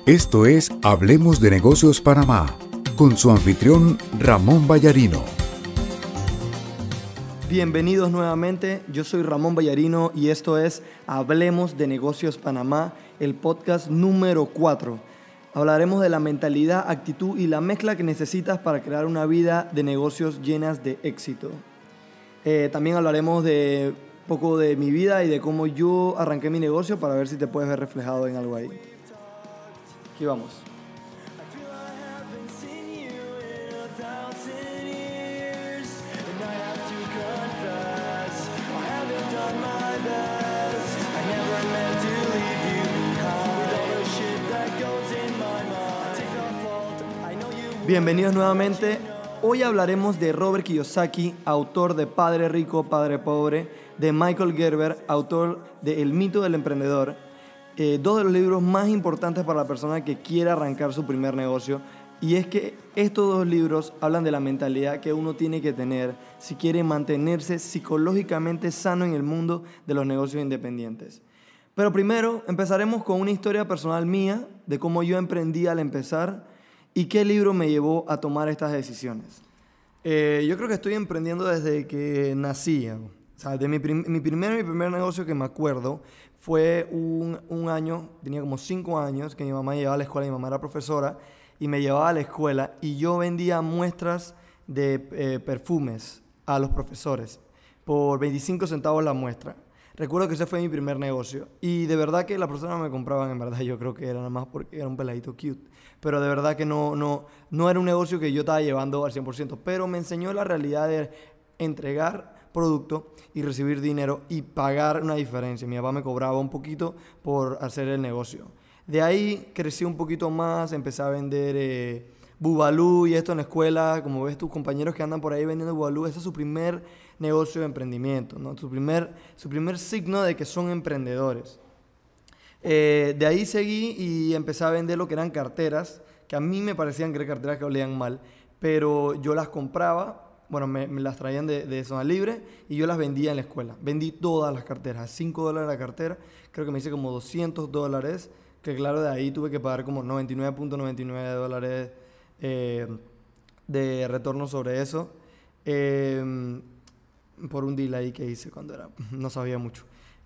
Esto es Hablemos de Negocios Panamá, con su anfitrión Ramón Vallarino. Bienvenidos nuevamente, yo soy Ramón Vallarino y esto es Hablemos de Negocios Panamá, el podcast número 4. Hablaremos de la mentalidad, actitud y la mezcla que necesitas para crear una vida de negocios llenas de éxito. También hablaremos de un poco de mi vida y de cómo yo arranqué mi negocio para ver si te puedes ver reflejado en algo ahí. Aquí vamos. Bienvenidos nuevamente. Hoy hablaremos de Robert Kiyosaki, autor de Padre Rico, Padre Pobre, de Michael Gerber, autor de El mito del emprendedor, dos de los libros más importantes para la persona que quiere arrancar su primer negocio. Y es que estos dos libros hablan de la mentalidad que uno tiene que tener si quiere mantenerse psicológicamente sano en el mundo de los negocios independientes. Pero primero empezaremos con una historia personal mía de cómo yo emprendí al empezar y qué libro me llevó a tomar estas decisiones. Yo creo que estoy emprendiendo desde que nací. O sea, de mi primer negocio que me acuerdo fue un año, tenía como 5 años, que mi mamá llevaba a la escuela, mi mamá era profesora, y me llevaba a la escuela y yo vendía muestras de perfumes a los profesores por 25 centavos la muestra. Recuerdo que ese fue mi primer negocio y de verdad que las personas me compraban, en verdad yo creo que era nada más porque era un peladito cute, pero de verdad que no era un negocio que yo estaba llevando al 100%, pero me enseñó la realidad de entregar producto y recibir dinero y pagar una diferencia. Mi papá me cobraba un poquito por hacer el negocio. De ahí crecí un poquito más, empecé a vender Bubalú y esto en la escuela. Como ves, tus compañeros que andan por ahí vendiendo Bubalú, ese es su primer negocio de emprendimiento, ¿no? Su primer signo de que son emprendedores. De ahí seguí y empecé a vender lo que eran carteras, que a mí me parecían que eran carteras que olían mal, pero yo las compraba. Bueno, me las traían de zona libre y yo las vendía en la escuela. Vendí todas las carteras, $5 la cartera. Creo que me hice como $200, que claro, de ahí tuve que pagar como $99.99 de retorno sobre eso. Por un deal ahí que hice cuando no sabía mucho.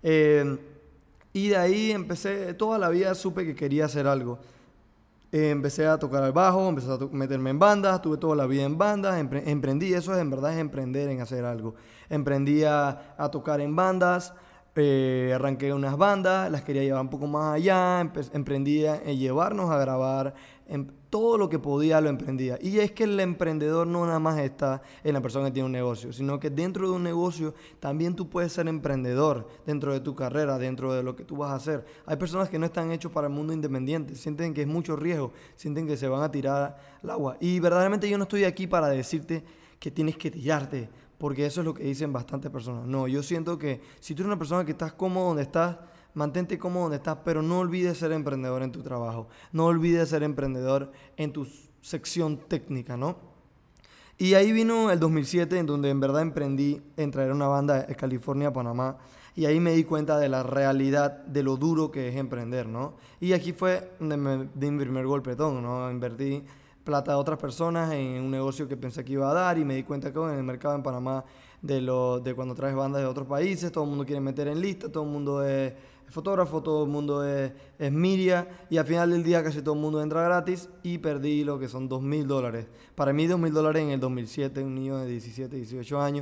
Y de ahí empecé, toda la vida supe que quería hacer algo. Empecé a tocar el bajo, empecé a meterme en bandas, tuve toda la vida en bandas, emprendí, eso en verdad es emprender en hacer algo. Emprendí a tocar en bandas, arranqué unas bandas, las quería llevar un poco más allá, emprendí a llevarnos a grabar, todo lo que podía lo emprendía. Y es que el emprendedor no nada más está en la persona que tiene un negocio, sino que dentro de un negocio también tú puedes ser emprendedor dentro de tu carrera, dentro de lo que tú vas a hacer. Hay personas que no están hechos para el mundo independiente, sienten que es mucho riesgo, sienten que se van a tirar al agua. Y verdaderamente yo no estoy aquí para decirte que tienes que tirarte, porque eso es lo que dicen bastantes personas. No, yo siento que si tú eres una persona que estás cómodo donde estás, mantente cómodo donde estás, pero no olvides ser emprendedor en tu trabajo. No olvides ser emprendedor en tu sección técnica, ¿no? Y ahí vino el 2007, en donde en verdad emprendí en traer una banda de California a Panamá. Y ahí me di cuenta de la realidad, de lo duro que es emprender, ¿no? Y aquí fue donde me di mi primer golpetón, ¿no? Invertí plata de otras personas en un negocio que pensé que iba a dar y me di cuenta que en el mercado en Panamá de cuando traes bandas de otros países, todo el mundo quiere meter en lista, todo el mundo es fotógrafo, todo el mundo es media y al final del día casi todo el mundo entra gratis y perdí lo que son $2,000. Para mí $2,000 en el 2007, un niño de 17, 18 años,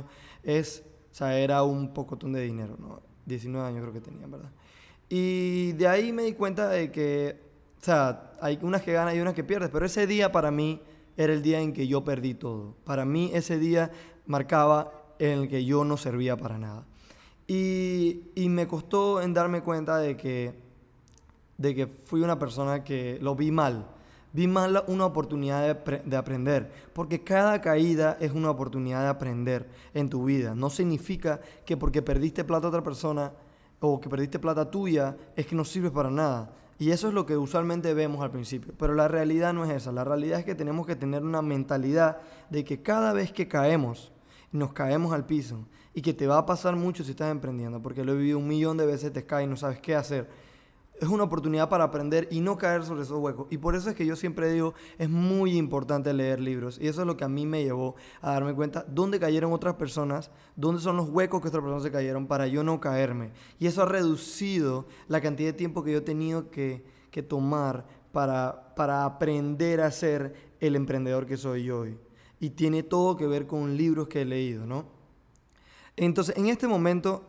era un pocotón de dinero, ¿no? 19 años creo que tenía, ¿verdad? Y de ahí me di cuenta de que, hay unas que ganas y unas que pierdes, pero ese día para mí era el día en que yo perdí todo. Para mí ese día marcaba en el que yo no servía para nada. Y me costó en darme cuenta de que fui una persona que lo vi mal. Vi mal una oportunidad de aprender, porque cada caída es una oportunidad de aprender en tu vida. No significa que porque perdiste plata a otra persona o que perdiste plata tuya es que no sirve para nada. Y eso es lo que usualmente vemos al principio. Pero la realidad no es esa. La realidad es que tenemos que tener una mentalidad de que cada vez que caemos, nos caemos al piso y que te va a pasar mucho si estás emprendiendo, porque lo he vivido 1,000,000 de veces, te caes y no sabes qué hacer. es una oportunidad para aprender y no caer sobre esos huecos. Y por eso es que yo siempre digo, es muy importante leer libros. Y eso es lo que a mí me llevó a darme cuenta dónde cayeron otras personas, dónde son los huecos que otras personas se cayeron para yo no caerme. Y eso ha reducido la cantidad de tiempo que yo he tenido que tomar para aprender a ser el emprendedor que soy yo hoy. Y tiene todo que ver con libros que he leído, ¿no? Entonces, en este momento,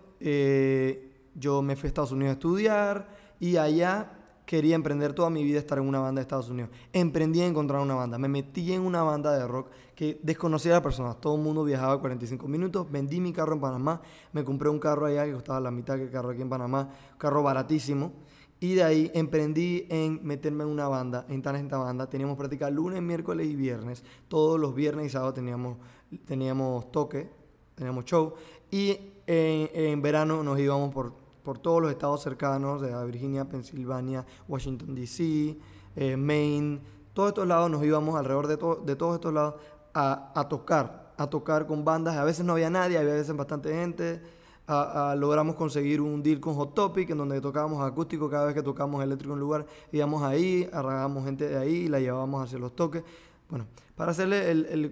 yo me fui a Estados Unidos a estudiar y allá quería emprender toda mi vida estar en una banda de Estados Unidos. Emprendí a encontrar una banda. Me metí en una banda de rock que desconocía a las personas. Todo el mundo viajaba 45 minutos. Vendí mi carro en Panamá. Me compré un carro allá que costaba la mitad que el carro aquí en Panamá. Un carro baratísimo. Y de ahí emprendí en meterme en una banda, en esta banda. Teníamos práctica lunes, miércoles y viernes. Todos los viernes y sábados teníamos toque, teníamos show. Y en verano nos íbamos por todos los estados cercanos, de Virginia, Pensilvania, Washington, D.C., Maine. Todos estos lados nos íbamos alrededor de todos estos lados a tocar con bandas. A veces no había nadie, había veces bastante gente. Logramos conseguir un deal con Hot Topic, en donde tocábamos acústico cada vez que tocábamos eléctrico en un lugar. Íbamos ahí, agarrábamos gente de ahí y la llevábamos hacia los toques. Bueno, para hacerle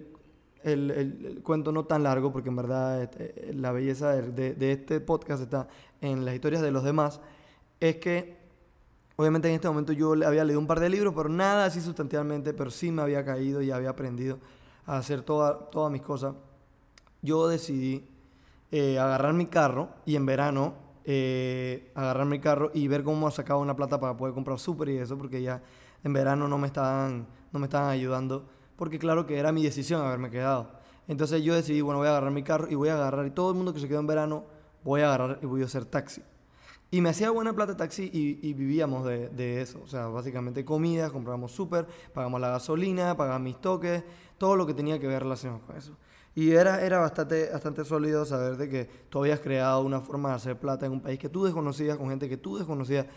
el cuento no tan largo, porque en verdad la belleza de este podcast está en las historias de los demás, es que obviamente en este momento yo había leído un par de libros, pero nada así sustantivamente, pero sí me había caído y había aprendido a hacer todas mis cosas. Yo decidí agarrar mi carro y en verano agarrar mi carro y ver cómo sacaba una plata para poder comprar súper y eso, porque ya en verano no me estaban ayudando, porque claro que era mi decisión haberme quedado. Entonces yo decidí, bueno, voy a agarrar mi carro y y todo el mundo que se quedó en verano, voy a agarrar y voy a hacer taxi. Y me hacía buena plata taxi y vivíamos de eso. O sea, básicamente comidas, comprábamos súper, pagamos la gasolina, pagamos mis toques, todo lo que tenía que ver relacionado con eso. Y era bastante sólido saber de que tú habías creado una forma de hacer plata en un país que tú desconocías, con gente que tú desconocías.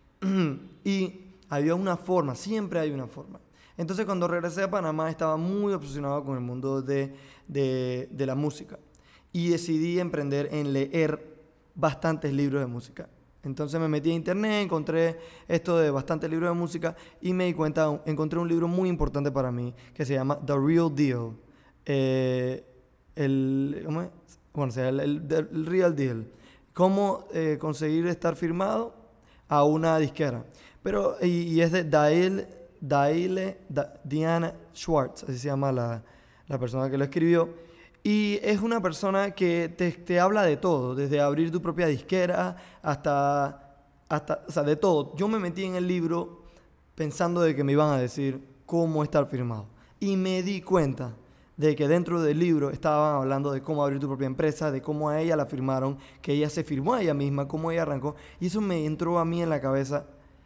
Y había una forma, siempre hay una forma. Entonces, cuando regresé a Panamá, estaba muy obsesionado con el mundo de la música. Y decidí emprender en leer bastantes libros de música. Entonces me metí a internet, encontré esto de bastantes libros de música y me di cuenta, encontré un libro muy importante para mí que se llama The Real Deal. ¿Cómo es? Bueno, o sea, el Real Deal. Cómo conseguir estar firmado a una disquera. Pero, y es de Diana Schwartz, así se llama la persona que lo escribió. Y es una persona que te habla de todo, desde abrir tu propia disquera hasta, o sea, de todo. Yo me metí en el libro pensando de que me iban a decir cómo estar firmado. Y me di cuenta de que dentro del libro estaban hablando de cómo abrir tu propia empresa, de cómo a ella la firmaron, que ella se firmó a ella misma, cómo ella arrancó. Y eso me entró a mí en la cabeza,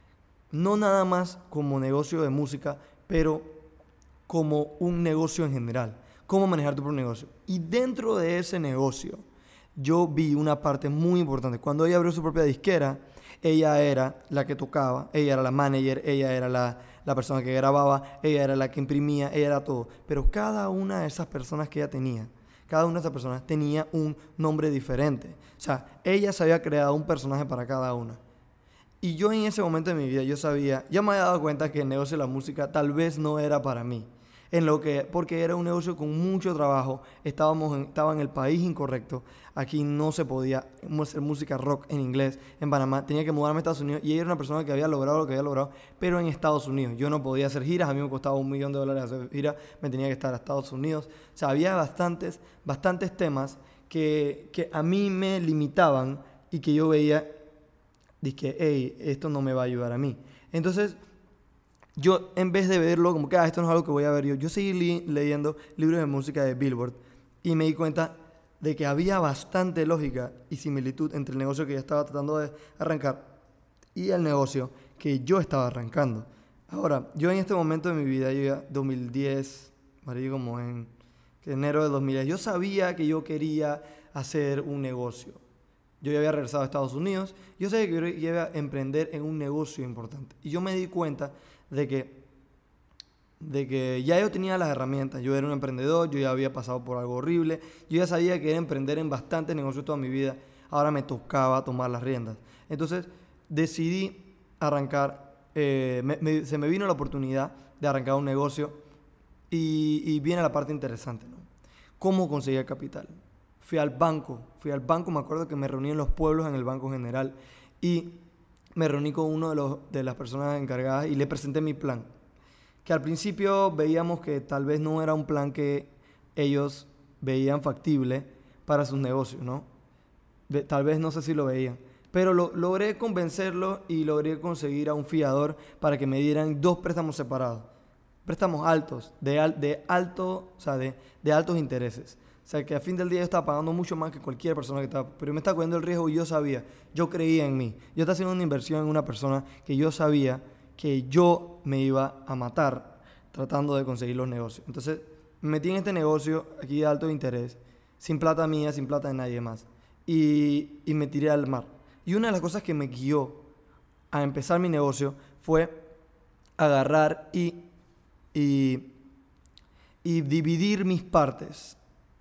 no nada más como negocio de música, pero como un negocio en general. Cómo manejar tu propio negocio. Y dentro de ese negocio, yo vi una parte muy importante. Cuando ella abrió su propia disquera, ella era la que tocaba, ella era la manager, ella era la persona que grababa, ella era la que imprimía, ella era todo. Pero cada una de esas personas que ella tenía, cada una de esas personas tenía un nombre diferente. O sea, ella se había creado un personaje para cada una. Y yo en ese momento de mi vida, ya me había dado cuenta que el negocio de la música tal vez no era para mí. Porque era un negocio con mucho trabajo, estaba en el país incorrecto, aquí no se podía hacer música rock en inglés, en Panamá, tenía que mudarme a Estados Unidos y ella era una persona que había logrado lo que había logrado, pero en Estados Unidos. Yo no podía hacer giras, a mí me costaba $1 millón hacer giras, me tenía que estar a Estados Unidos. O sea, había bastantes temas que a mí me limitaban y que yo veía, dije, hey, esto no me va a ayudar a mí. Entonces, yo, en vez de verlo como que esto no es algo que voy a ver yo seguí leyendo libros de música de Billboard y me di cuenta de que había bastante lógica y similitud entre el negocio que yo estaba tratando de arrancar y el negocio que yo estaba arrancando. Ahora, yo en este momento de mi vida, yo ya 2010, como en enero de 2010, yo sabía que yo quería hacer un negocio. Yo ya había regresado a Estados Unidos, yo sabía que yo iba a emprender en un negocio importante. Y yo me di cuenta de que ya yo tenía las herramientas, yo era un emprendedor, yo ya había pasado por algo horrible, yo ya sabía que era emprender en bastantes negocios toda mi vida, ahora me tocaba tomar las riendas. Entonces decidí arrancar, se me vino la oportunidad de arrancar un negocio y viene la parte interesante, ¿no? ¿Cómo conseguí el capital? Fui al banco, me acuerdo que me reuní en Los Pueblos, en el Banco General, y me reuní con uno de las personas encargadas y le presenté mi plan, que al principio veíamos que tal vez no era un plan que ellos veían factible para sus negocios, ¿no? Tal vez no sé si lo veían, pero logré convencerlo y logré conseguir a un fiador para que me dieran 2 préstamos separados, préstamos altos, de altos intereses. O sea, que a fin del día yo estaba pagando mucho más que cualquier persona que estaba, pero me estaba cogiendo el riesgo y yo sabía, yo creía en mí. Yo estaba haciendo una inversión en una persona que yo sabía que yo me iba a matar tratando de conseguir los negocios. Entonces, me metí en este negocio aquí de alto interés, sin plata mía, sin plata de nadie más. Y me tiré al mar. Y una de las cosas que me guió a empezar mi negocio fue agarrar y dividir mis partes.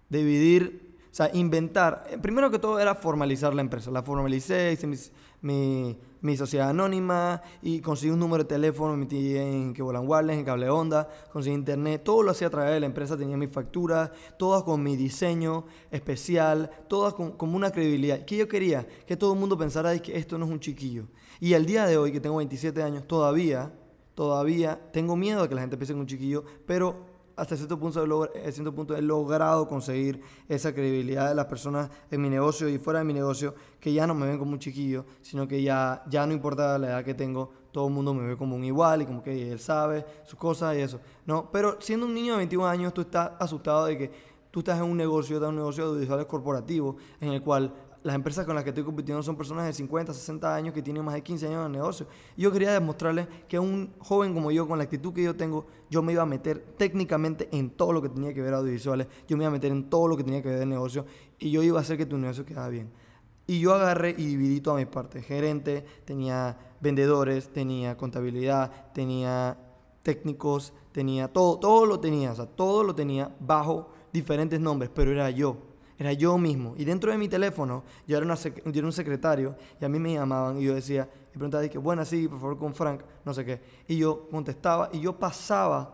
O sea, inventar. Primero que todo era formalizar la empresa. La formalicé, hice mi sociedad anónima y conseguí un número de teléfono, me metí en Kevolan Wireless, en Cable Onda, conseguí internet, todo lo hacía a través de la empresa, tenía mis facturas, todas con mi diseño especial, todas como una credibilidad. ¿Qué yo quería? Que todo el mundo pensara que esto no es un chiquillo. Y al día de hoy, que tengo 27 años, todavía tengo miedo de que la gente piense en un chiquillo, pero hasta cierto punto he logrado conseguir esa credibilidad de las personas en mi negocio y fuera de mi negocio, que ya no me ven como un chiquillo, sino que ya no importa la edad que tengo, todo el mundo me ve como un igual y como que él sabe sus cosas y eso, ¿no? Pero siendo un niño de 21 años, tú estás asustado de que tú estás en un negocio de audiovisuales corporativo en el cual las empresas con las que estoy compitiendo son personas de 50, 60 años que tienen más de 15 años en el negocio. Y yo quería demostrarles que un joven como yo, con la actitud que yo tengo, yo me iba a meter técnicamente en todo lo que tenía que ver audiovisuales, yo me iba a meter en todo lo que tenía que ver de negocio y yo iba a hacer que tu negocio quedara bien. Y yo agarré y dividí todas mis partes. Gerente, tenía vendedores, tenía contabilidad, tenía técnicos, tenía todo lo tenía, o sea, todo lo tenía bajo diferentes nombres, pero era yo mismo. Y dentro de mi teléfono, yo era un secretario y a mí me llamaban y yo decía, y preguntaba, bueno, sí, por favor, con Frank, no sé qué. Y yo contestaba y yo pasaba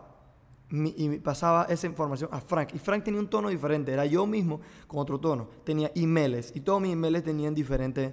esa información a Frank. Y Frank tenía un tono diferente, era yo mismo con otro tono. Tenía emails y todos mis emails tenían diferentes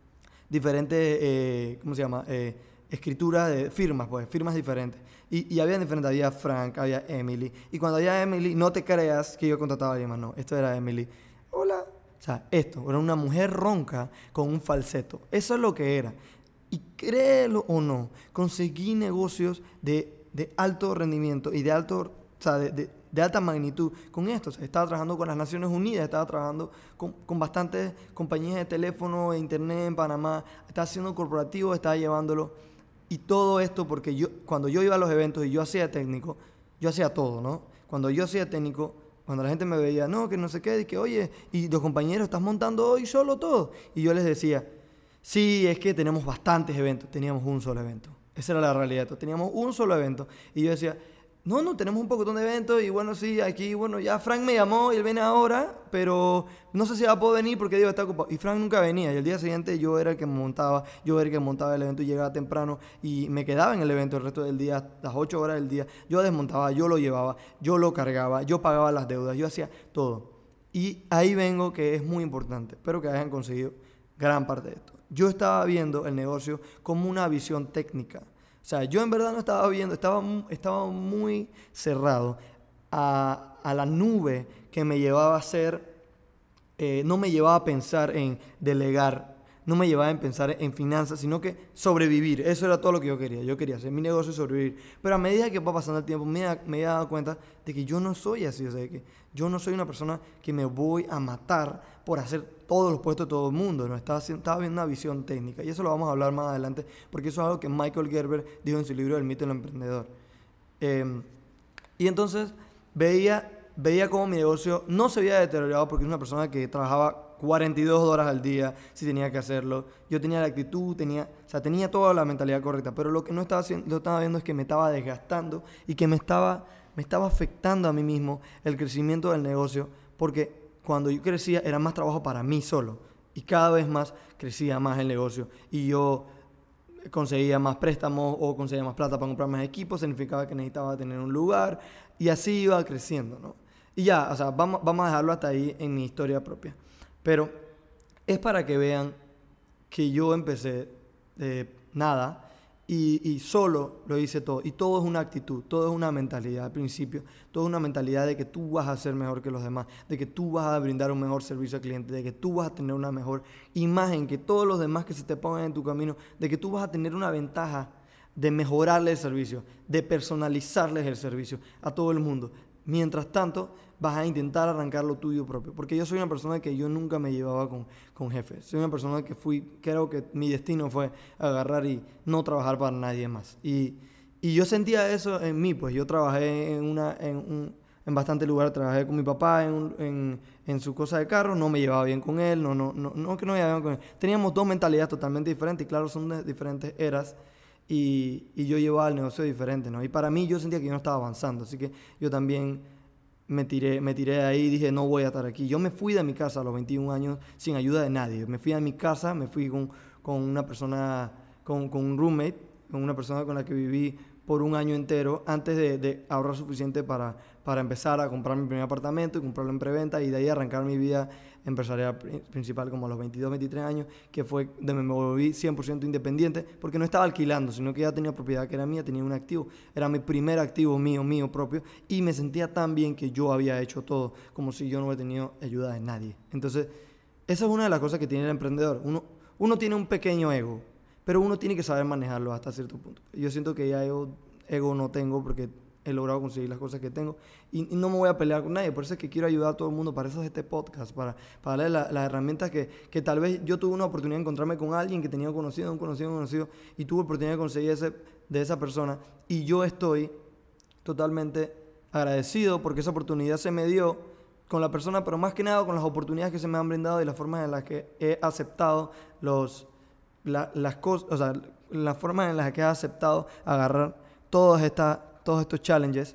¿cómo se llama? Escritura de firmas, pues, firmas diferentes. Y había diferentes, había Frank, había Emily. Y cuando había Emily, no te creas que yo contrataba a alguien más, no, esto era Emily. Hola. O sea, esto, era una mujer ronca con un falseto. Eso es lo que era. Y créelo o no, conseguí negocios de alto rendimiento y de alta magnitud con esto. O sea, estaba trabajando con las Naciones Unidas, estaba trabajando con bastantes compañías de teléfono e internet en Panamá, estaba haciendo corporativo, estaba llevándolo. Y todo esto porque cuando yo iba a los eventos y yo hacía técnico, yo hacía todo, ¿no? Cuando yo hacía técnico, cuando la gente me veía, no, que no sé qué, y que oye, y los compañeros, ¿estás montando hoy solo todo? Y yo les decía, sí, es que tenemos bastantes eventos, teníamos un solo evento. Esa era la realidad, teníamos un solo evento. Y yo decía, no, tenemos un pocotón de eventos y bueno, sí, aquí, bueno, ya Frank me llamó y él viene ahora, pero no sé si va a poder venir porque Diego está ocupado. Y Frank nunca venía y el día siguiente yo era el que montaba el evento y llegaba temprano y me quedaba en el evento el resto del día, las 8 horas del día. Yo desmontaba, yo lo llevaba, yo lo cargaba, yo pagaba las deudas, yo hacía todo. Y ahí vengo, que es muy importante, espero que hayan conseguido gran parte de esto. Yo estaba viendo el negocio como una visión técnica. O sea, yo en verdad no estaba viendo, estaba muy cerrado a la nube que me llevaba a hacer, no me llevaba a pensar en delegar, no me llevaba a pensar en finanzas, sino que sobrevivir. Eso era todo lo que yo quería. Yo quería hacer mi negocio y sobrevivir. Pero a medida que va pasando el tiempo, me he dado cuenta de que yo no soy así. O sea, que yo no soy una persona que me voy a matar por hacer todos los puestos de todo el mundo. ¿No? Estaba viendo una visión técnica. Y eso lo vamos a hablar más adelante, porque eso es algo que Michael Gerber dijo en su libro El mito del emprendedor. Y entonces veía cómo mi negocio no se había deteriorado porque es una persona que trabajaba 42 horas al día si tenía que hacerlo. Yo tenía la actitud, tenía toda la mentalidad correcta, pero lo que no estaba viendo es que me estaba desgastando y que me estaba afectando a mí mismo el crecimiento del negocio, porque cuando yo crecía era más trabajo para mí solo y cada vez más crecía más el negocio y yo conseguía más préstamos o conseguía más plata para comprar más equipos, significaba que necesitaba tener un lugar y así iba creciendo, ¿no? Y ya, o sea, vamos a dejarlo hasta ahí en mi historia propia. Pero es para que vean que yo empecé de nada y solo lo hice todo. Y todo es una actitud, todo es una mentalidad al principio. Todo es una mentalidad de que tú vas a ser mejor que los demás, de que tú vas a brindar un mejor servicio al cliente, de que tú vas a tener una mejor imagen que todos los demás que se te pongan en tu camino, de que tú vas a tener una ventaja de mejorarle el servicio, de personalizarles el servicio a todo el mundo. Mientras tanto, vas a intentar arrancar lo tuyo propio. Porque yo soy una persona que yo nunca me llevaba con jefes. Soy una persona que creo que mi destino fue agarrar y no trabajar para nadie más. Y yo sentía eso en mí, pues yo trabajé en bastantes lugares. Trabajé con mi papá en su cosa de carro, no me llevaba bien con él, no que no me llevaba bien con él. Teníamos dos mentalidades totalmente diferentes y claro, son de diferentes eras. Y yo llevaba el negocio diferente, ¿no? Y para mí yo sentía que yo no estaba avanzando, así que yo también me tiré de ahí y dije, no voy a estar aquí. Yo me fui de mi casa a los 21 años sin ayuda de nadie. Me fui a mi casa, me fui con una persona, con un roommate, con una persona con la que viví por un año entero antes de ahorrar suficiente para empezar a comprar mi primer apartamento y comprarlo en preventa y de ahí arrancar mi vida empresarial principal como a los 22, 23 años, que fue donde me volví 100% independiente porque no estaba alquilando, sino que ya tenía propiedad que era mía, tenía un activo, era mi primer activo mío propio y me sentía tan bien que yo había hecho todo, como si yo no hubiera tenido ayuda de nadie. Entonces, esa es una de las cosas que tiene el emprendedor. Uno tiene un pequeño ego, pero uno tiene que saber manejarlo hasta cierto punto. Yo siento que ya ego no tengo porque he logrado conseguir las cosas que tengo y no me voy a pelear con nadie. Por eso es que quiero ayudar a todo el mundo. Para eso es este podcast, para darle las herramientas que tal vez yo tuve una oportunidad de encontrarme con alguien que tenía un conocido y tuve oportunidad de conseguir de esa persona y yo estoy totalmente agradecido porque esa oportunidad se me dio con la persona, pero más que nada con las oportunidades que se me han brindado y las formas en las que he aceptado las cosas, o sea, las formas en las que he aceptado agarrar todos estos challenges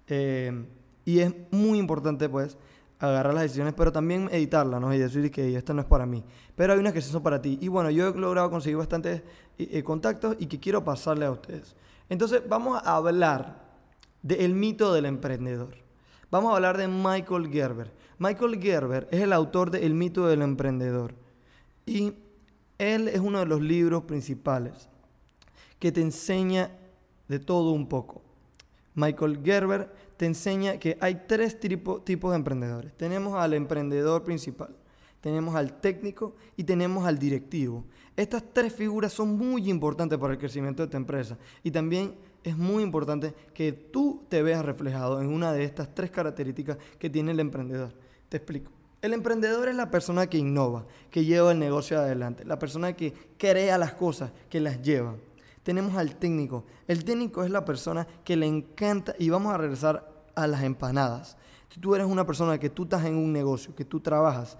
y es muy importante pues agarrar las decisiones pero también editarlas, ¿no? Y decir que esto no es para mí, pero hay unas que sí son para ti y bueno, yo he logrado conseguir bastantes contactos y que quiero pasarle a ustedes. Entonces vamos a hablar del mito del emprendedor. Vamos a hablar de Michael Gerber. Michael Gerber es el autor de El mito del emprendedor y él es uno de los libros principales que te enseña de todo un poco. Michael Gerber te enseña que hay tres tipos de emprendedores. Tenemos al emprendedor principal, tenemos al técnico y tenemos al directivo. Estas tres figuras son muy importantes para el crecimiento de tu empresa y también es muy importante que tú te veas reflejado en una de estas tres características que tiene el emprendedor. Te explico. El emprendedor es la persona que innova, que lleva el negocio adelante, la persona que crea las cosas, que las lleva. Tenemos al técnico. El técnico es la persona que le encanta, y vamos a regresar a las empanadas. Si tú eres una persona que tú estás en un negocio, que tú trabajas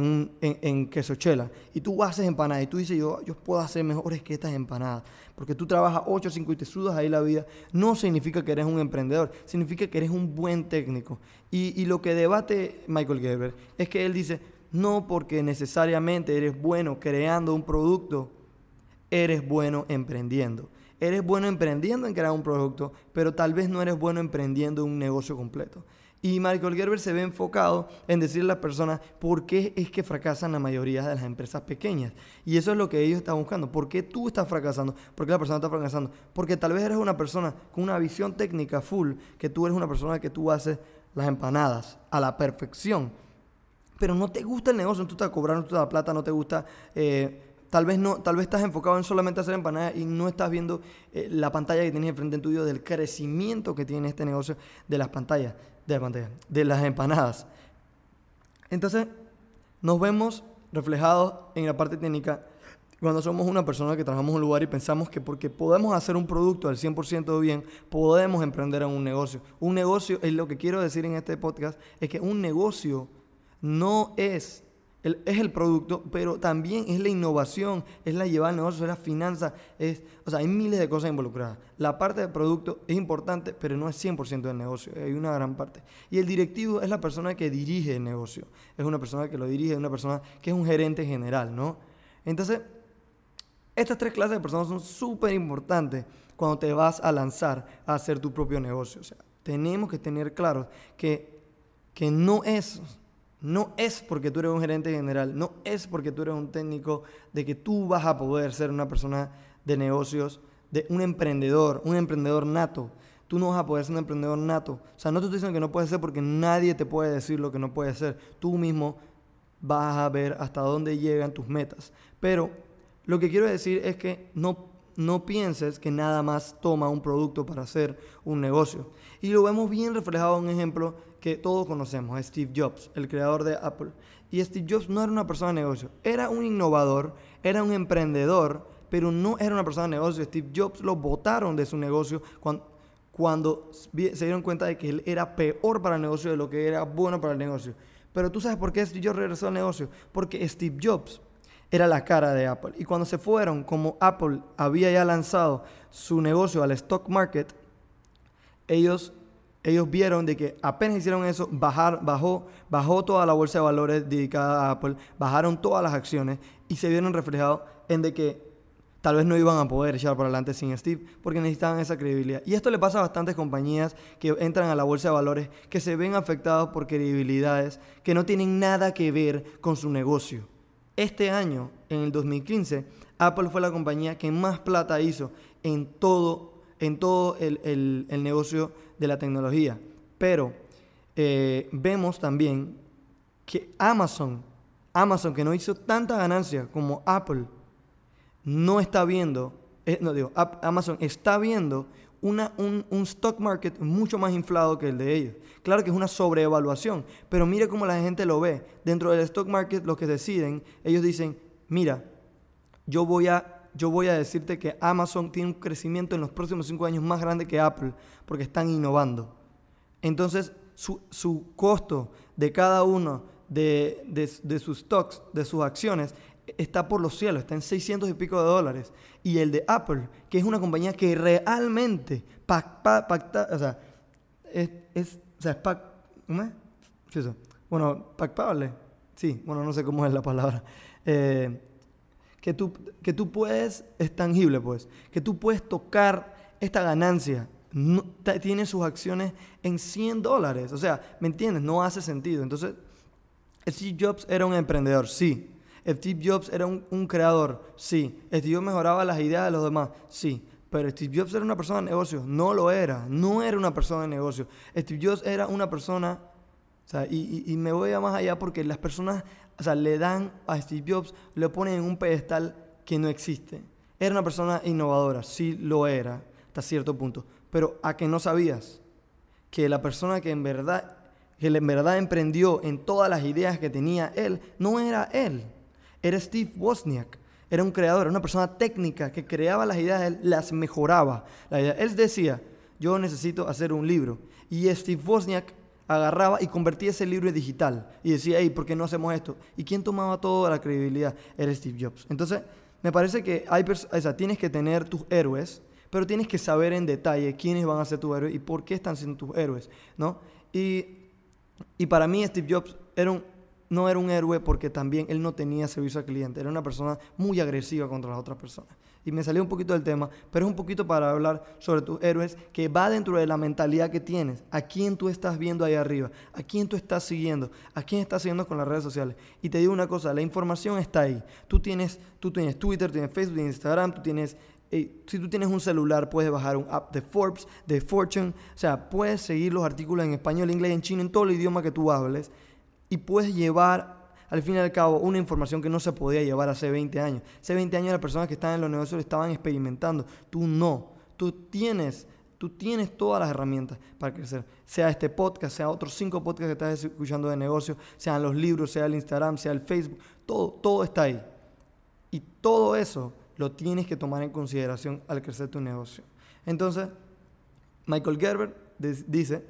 en Quesochela y tú haces empanadas y tú dices, yo puedo hacer mejores que estas empanadas, porque tú trabajas 8 o 5 y te sudas ahí la vida, no significa que eres un emprendedor, significa que eres un buen técnico. Y lo que debate Michael Gerber es que él dice, no porque necesariamente eres bueno creando un producto, eres bueno emprendiendo. Eres bueno emprendiendo en crear un producto, pero tal vez no eres bueno emprendiendo un negocio completo. Y Michael Gerber se ve enfocado en decirle a las personas por qué es que fracasan la mayoría de las empresas pequeñas. Y eso es lo que ellos están buscando. ¿Por qué tú estás fracasando? ¿Por qué la persona está fracasando? Porque tal vez eres una persona con una visión técnica full, que tú eres una persona que tú haces las empanadas a la perfección, pero no te gusta el negocio, no tú estás cobrando toda la plata, no te gusta... Tal vez estás enfocado en solamente hacer empanadas y no estás viendo la pantalla que tienes enfrente tuyo del crecimiento que tiene este negocio de las empanadas. Entonces, nos vemos reflejados en la parte técnica cuando somos una persona que trabajamos en un lugar y pensamos que porque podemos hacer un producto al 100% bien, podemos emprender en un negocio. Un negocio, es lo que quiero decir en este podcast, es que un negocio no es el producto, pero también es la innovación, es la llevar al negocio, es la finanza, o sea, hay miles de cosas involucradas. La parte del producto es importante, pero no es 100% del negocio, hay una gran parte. Y el directivo es la persona que dirige el negocio, es una persona que lo dirige, es una persona que es un gerente general, ¿no? Entonces, Estas 3 clases de personas son súper importantes cuando te vas a lanzar a hacer tu propio negocio. O sea, tenemos que tener claro que no es porque tú eres un gerente general, no es porque tú eres un técnico de que tú vas a poder ser una persona de negocios, de un emprendedor nato. Tú no vas a poder ser un emprendedor nato. O sea, no te estoy diciendo que no puedes ser porque nadie te puede decir lo que no puedes ser. Tú mismo vas a ver hasta dónde llegan tus metas. Pero lo que quiero decir es que no pienses que nada más toma un producto para hacer un negocio. Y lo vemos bien reflejado en un ejemplo que todos conocemos, Steve Jobs, el creador de Apple. Y Steve Jobs no era una persona de negocio, era un innovador, era un emprendedor, pero no era una persona de negocio. Steve Jobs lo botaron de su negocio cuando se dieron cuenta de que él era peor para el negocio de lo que era bueno para el negocio. Pero tú sabes por qué Steve Jobs regresó al negocio, porque Steve Jobs era la cara de Apple. Y cuando se fueron, como Apple había ya lanzado su negocio al stock market, ellos vieron de que apenas hicieron eso, bajó toda la bolsa de valores dedicada a Apple, bajaron todas las acciones y se vieron reflejados en de que tal vez no iban a poder echar para adelante sin Steve porque necesitaban esa credibilidad. Y esto le pasa a bastantes compañías que entran a la bolsa de valores que se ven afectados por credibilidades que no tienen nada que ver con su negocio. Este año, en el 2015, Apple fue la compañía que más plata hizo en todo el negocio de la tecnología. Pero vemos también que Amazon, que no hizo tanta ganancia como Apple, no está viendo, Amazon está viendo un stock market mucho más inflado que el de ellos. Claro que es una sobreevaluación, pero mira cómo la gente lo ve. Dentro del stock market, los que deciden, ellos dicen, mira, yo voy a decirte que Amazon tiene un crecimiento en los próximos 5 años más grande que Apple, porque están innovando. Entonces, su costo de cada uno de sus stocks, de sus acciones, está por los cielos, está en $600 y pico. Y el de Apple, que es una compañía que realmente ¿cómo es? ¿Qué es eso? Bueno, pactable. Sí, bueno, no sé cómo es la palabra. Que tú puedes, es tangible, pues, que tú puedes tocar esta ganancia. Tiene sus acciones en $100. O sea, ¿me entiendes? No hace sentido. Entonces, Steve Jobs era un emprendedor, sí. Steve Jobs era un creador, sí. Steve Jobs mejoraba las ideas de los demás, sí. Pero Steve Jobs era una persona de negocios, no lo era. No era una persona de negocios. Steve Jobs era una persona, o sea, y me voy a más allá porque las personas, o sea, le dan a Steve Jobs, le ponen en un pedestal que no existe. Era una persona innovadora, sí lo era, hasta cierto punto. Pero ¿a que no sabías que la persona que en verdad emprendió en todas las ideas que tenía él, no era él? Era Steve Wozniak, era un creador, era una persona técnica que creaba las ideas, él las mejoraba. Él decía, yo necesito hacer un libro. Y Steve Wozniak agarraba y convertía ese libro en digital. Y decía, hey, ¿por qué no hacemos esto? ¿Y quién tomaba toda la credibilidad? Era Steve Jobs. Entonces, me parece que tienes que tener tus héroes, pero tienes que saber en detalle quiénes van a ser tus héroes y por qué están siendo tus héroes, ¿no? Y para mí Steve Jobs no era un héroe porque también él no tenía servicio al cliente. Era una persona muy agresiva contra las otras personas. Y me salió un poquito del tema, pero es un poquito para hablar sobre tus héroes que va dentro de la mentalidad que tienes. A quién tú estás viendo ahí arriba, a quién tú estás siguiendo, a quién estás siguiendo con las redes sociales. Y te digo una cosa, la información está ahí. Tú tienes Twitter, tienes Facebook, tienes Instagram, si tú tienes un celular, puedes bajar un app de Forbes, de Fortune. O sea, puedes seguir los artículos en español, inglés, en chino, en todo el idioma que tú hables. Y puedes llevar, al fin y al cabo, una información que no se podía llevar hace 20 años. Hace 20 años las personas que estaban en los negocios estaban experimentando. Tú no. Tú tienes todas las herramientas para crecer. Sea este podcast, sea otros 5 podcasts que estás escuchando de negocios, sean los libros, sea el Instagram, sea el Facebook. Todo está ahí. Y todo eso lo tienes que tomar en consideración al crecer tu negocio. Entonces, Michael Gerber dice,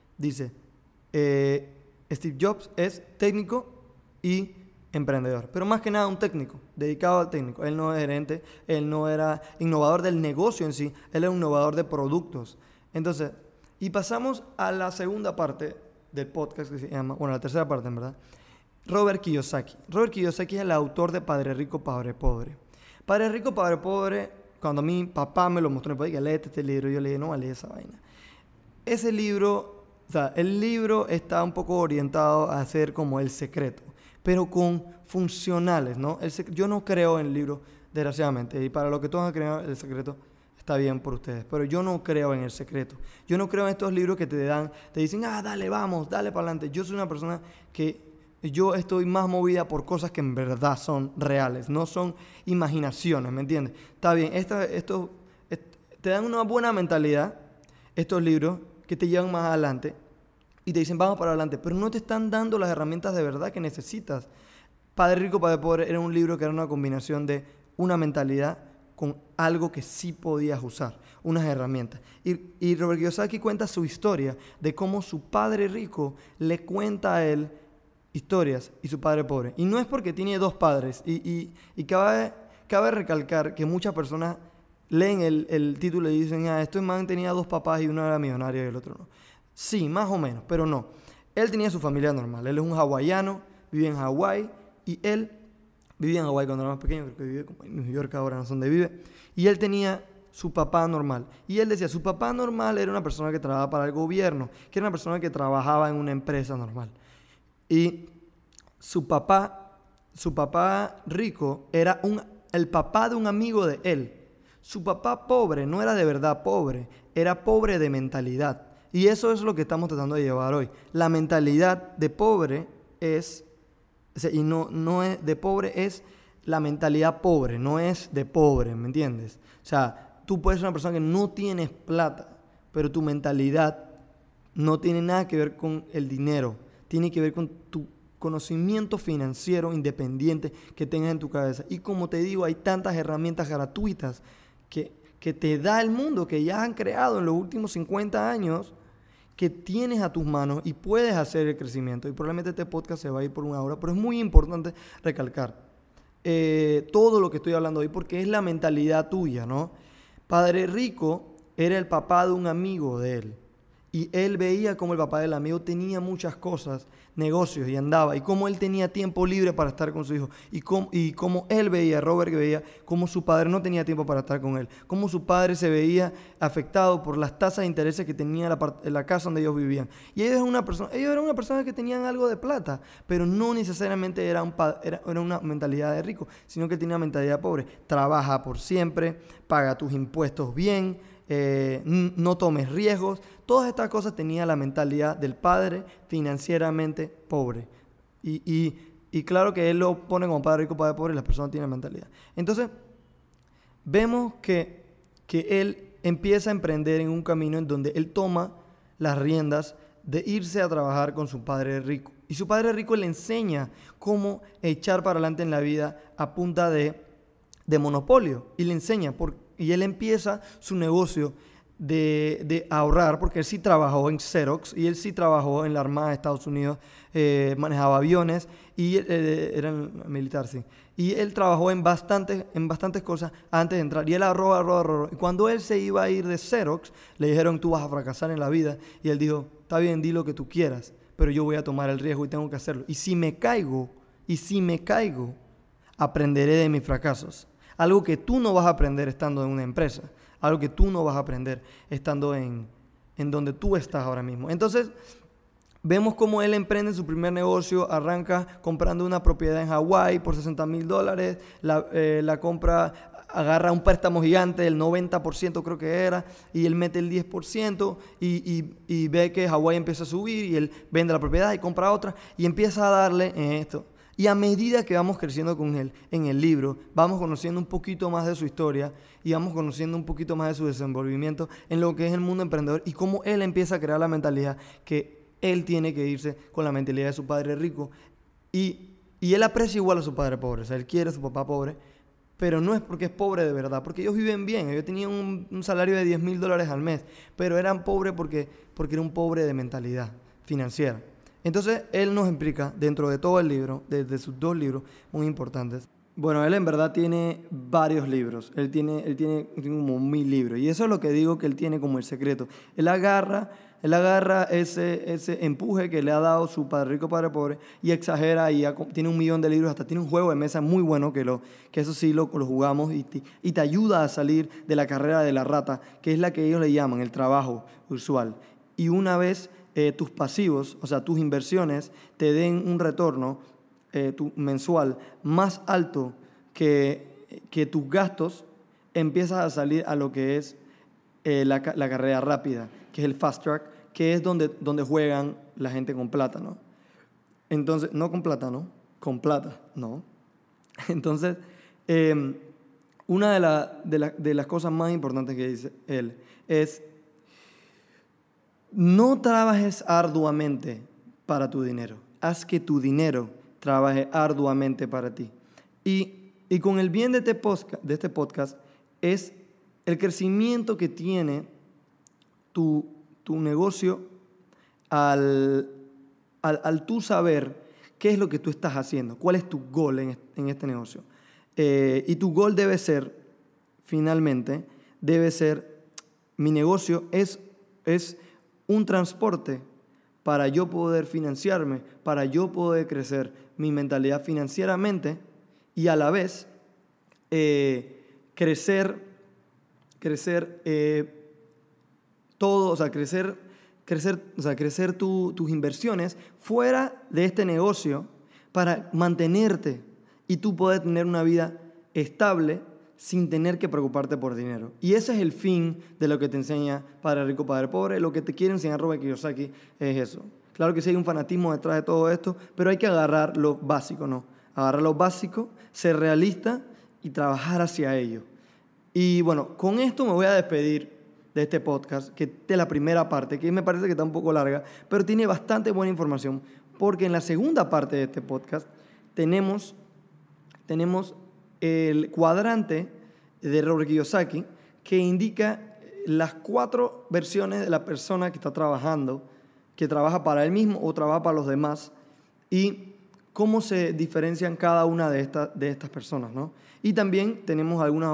Steve Jobs es técnico y emprendedor, pero más que nada un técnico, dedicado al técnico. Él no es gerente, él no era innovador del negocio en sí, él era un innovador de productos. Entonces, y pasamos a la segunda parte del podcast que se llama, la tercera parte en verdad, Robert Kiyosaki. Robert Kiyosaki es el autor de Padre Rico, Padre Pobre. Padre Rico, Padre Pobre, cuando mi papá me lo mostró, me dijo, léete este libro, yo le dije, no vale esa vaina. Ese libro, o sea, el libro está un poco orientado a ser como El Secreto, pero con funcionales, ¿no? Yo no creo en el libro, desgraciadamente, y para los que todos han creído en El Secreto, está bien por ustedes, pero yo no creo en El Secreto. Yo no creo en estos libros que te dicen, dale, vamos, dale para adelante. Yo soy una persona que yo estoy más movida por cosas que en verdad son reales, no son imaginaciones, ¿me entiendes? Está bien, te dan una buena mentalidad, estos libros, que te llevan más adelante y te dicen, vamos para adelante, pero no te están dando las herramientas de verdad que necesitas. Padre Rico, Padre Pobre era un libro que era una combinación de una mentalidad con algo que sí podías usar, unas herramientas. Y Robert Kiyosaki cuenta su historia de cómo su padre rico le cuenta a él historias y su padre pobre. Y no es porque tiene dos padres. Y cabe recalcar que muchas personas leen el título y dicen, este man tenía dos papás y uno era millonario y el otro no. Sí, más o menos, pero no. Él tenía su familia normal. Él es un hawaiano, vive en Hawái y él vivía en Hawái cuando era más pequeño, creo que vive como en New York ahora, no sé dónde vive. Y él tenía su papá normal. Y él decía, su papá normal era una persona que trabajaba para el gobierno, que era una persona que trabajaba en una empresa normal. Y su papá rico era el papá de un amigo de él. Su papá pobre no era de verdad pobre, era pobre de mentalidad. Y eso es lo que estamos tratando de llevar hoy. La mentalidad de pobre es... Y no es de pobre, es la mentalidad pobre, no es de pobre, ¿me entiendes? O sea, tú puedes ser una persona que no tienes plata, pero tu mentalidad no tiene nada que ver con el dinero, tiene que ver con tu conocimiento financiero independiente que tengas en tu cabeza. Y como te digo, hay tantas herramientas gratuitas que te da el mundo, que ya han creado en los últimos 50 años, que tienes a tus manos y puedes hacer el crecimiento. Y probablemente este podcast se va a ir por 1 hora, pero es muy importante recalcar todo lo que estoy hablando hoy porque es la mentalidad tuya, ¿no? Padre Rico era el papá de un amigo de él y él veía cómo el papá del amigo tenía muchas cosas, negocios y andaba, y cómo él tenía tiempo libre para estar con su hijo, y cómo él veía, Robert veía, cómo su padre no tenía tiempo para estar con él, cómo su padre se veía afectado por las tasas de intereses que tenía la casa donde ellos vivían. Y ellos eran una persona que tenían algo de plata, pero no necesariamente era una mentalidad de rico, sino que tenía una mentalidad pobre. Trabaja por siempre, paga tus impuestos bien, no tomes riesgos. Todas estas cosas tenía la mentalidad del padre financieramente pobre. Y claro que él lo pone como padre rico, padre pobre, y las personas tienen mentalidad. Entonces, vemos que él empieza a emprender en un camino en donde él toma las riendas de irse a trabajar con su padre rico. Y su padre rico le enseña cómo echar para adelante en la vida a punta de monopolio. Y le enseña, y él empieza su negocio de ahorrar, porque él sí trabajó en Xerox y él sí trabajó en la Armada de Estados Unidos, manejaba aviones y era militar, sí. Y él trabajó en bastantes cosas antes de entrar. Y él ahorró. Y cuando él se iba a ir de Xerox, le dijeron, tú vas a fracasar en la vida. Y él dijo, está bien, di lo que tú quieras, pero yo voy a tomar el riesgo y tengo que hacerlo. Y si me caigo, aprenderé de mis fracasos. Algo que tú no vas a aprender estando en una empresa. Algo que tú no vas a aprender estando en donde tú estás ahora mismo. Entonces, vemos cómo él emprende su primer negocio, arranca comprando una propiedad en Hawái por $60,000, la compra, agarra un préstamo gigante del 90% creo que era, y él mete el 10% y ve que Hawái empieza a subir y él vende la propiedad y compra otra y empieza a darle en esto. Y a medida que vamos creciendo con él en el libro, vamos conociendo un poquito más de su historia y vamos conociendo un poquito más de su desenvolvimiento en lo que es el mundo emprendedor y cómo él empieza a crear la mentalidad que él tiene que irse con la mentalidad de su padre rico. Y él aprecia igual a su padre pobre, o sea, él quiere a su papá pobre, pero no es porque es pobre de verdad, porque ellos viven bien. Ellos tenían un salario de $10,000 al mes, pero eran pobres porque era un pobre de mentalidad financiera. Entonces, él nos explica, dentro de todo el libro, desde sus 2 libros muy importantes, Bueno, él en verdad tiene varios libros. Él tiene como 1000 libros. Y eso es lo que digo que él tiene como el secreto. Él agarra ese empuje que le ha dado su Padre Rico, Padre Pobre y exagera y tiene 1 millón de libros. Hasta tiene un juego de mesa muy bueno que eso sí lo jugamos y te ayuda a salir de la carrera de la rata, que es la que ellos le llaman el trabajo usual. Y una vez tus pasivos, o sea, tus inversiones, te den un retorno mensual más alto que tus gastos, empiezas a salir a lo que es la carrera rápida, que es el fast track, que es donde juegan la gente con plata, ¿no? Entonces, no con plata, ¿no? Con plata, ¿no? Entonces, una de las cosas más importantes que dice él es: no trabajes arduamente para tu dinero, haz que tu dinero trabaje arduamente para ti. Y con el bien de este podcast es el crecimiento que tiene tu negocio al tú saber qué es lo que tú estás haciendo, cuál es tu goal en este negocio. Y tu goal debe ser, finalmente, mi negocio es un transporte para yo poder financiarme, para yo poder crecer mi mentalidad financieramente y a la vez crecer todo, o sea, crecer tus inversiones fuera de este negocio para mantenerte y tú poder tener una vida estable sin tener que preocuparte por dinero. Y ese es el fin de lo que te enseña Padre Rico, Padre Pobre. Lo que te quiere enseñar Robert Kiyosaki es eso. Claro que sí hay un fanatismo detrás de todo esto, pero hay que agarrar lo básico, ¿no? Agarrar lo básico, ser realista y trabajar hacia ello. Y bueno, con esto me voy a despedir de este podcast, que de la primera parte, que me parece que está un poco larga, pero tiene bastante buena información, porque en la segunda parte de este podcast tenemos el cuadrante de Robert Kiyosaki, que indica las 4 versiones de la persona que está trabajando, que trabaja para él mismo o trabaja para los demás, y cómo se diferencian cada una de estas personas, ¿no? Y también tenemos algunas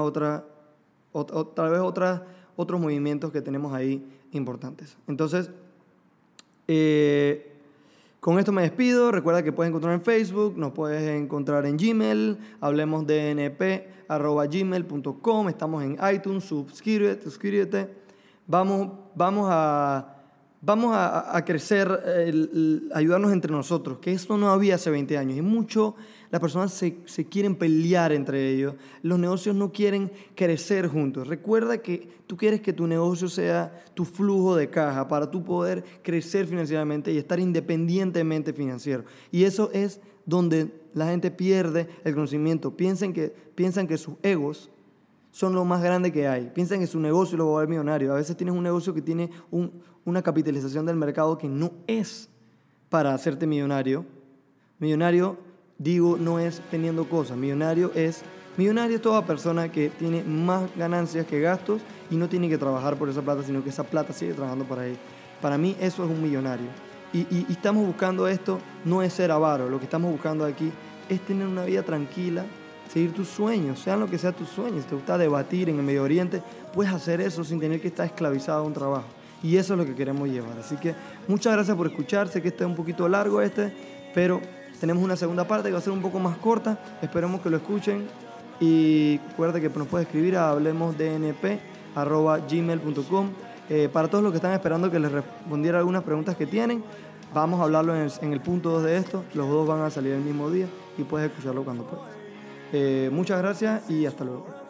otros movimientos que tenemos ahí importantes. Entonces, con esto me despido. Recuerda que puedes encontrar en Facebook, nos puedes encontrar en Gmail, hablemosdnp@gmail.com, estamos en iTunes, suscríbete. Vamos a crecer, ayudarnos entre nosotros, que esto no había hace 20 años. Y las personas se quieren pelear entre ellos. Los negocios no quieren crecer juntos. Recuerda que tú quieres que tu negocio sea tu flujo de caja para tú poder crecer financieramente y estar independientemente financiero. Y eso es donde la gente pierde el conocimiento. Piensan que sus egos son lo más grande que hay. Piensan que su negocio lo va a volver millonario. A veces tienes un negocio que tiene una capitalización del mercado que no es para hacerte millonario. Millonario, digo, no es teniendo cosas. Millonario es toda persona que tiene más ganancias que gastos y no tiene que trabajar por esa plata, sino que esa plata sigue trabajando para él. Para mí eso es un millonario. Y estamos buscando esto, no es ser avaro. Lo que estamos buscando aquí es tener una vida tranquila, seguir tus sueños, sean lo que sean tus sueños. Si te gusta debatir en el Medio Oriente, puedes hacer eso sin tener que estar esclavizado a un trabajo. Y eso es lo que queremos llevar. Así que muchas gracias por escuchar. Sé que este es un poquito largo pero tenemos una segunda parte que va a ser un poco más corta. Esperemos que lo escuchen. Y recuerda que nos puedes escribir a hablemosdnp@gmail.com. Para todos los que están esperando que les respondiera algunas preguntas que tienen, vamos a hablarlo en el punto 2 de esto. Los 2 van a salir el mismo día y puedes escucharlo cuando puedas. Muchas gracias y hasta luego.